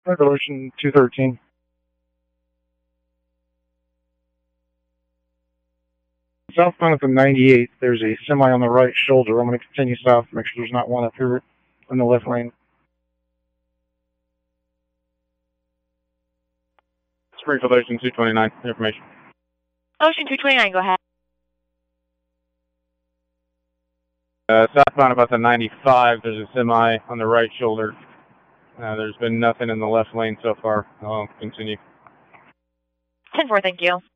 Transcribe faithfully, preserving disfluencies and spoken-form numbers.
Resolution two thirteen. Southbound at the ninety-eight, there's a semi on the right shoulder. I'm going to continue south, make sure there's not one up here in the left lane. Springfield Ocean two twenty-nine, information. Ocean two twenty-nine, go ahead. Uh, southbound about the ninety-five, there's a semi on the right shoulder. Uh, there's been nothing in the left lane so far. I'll continue. ten four, thank you.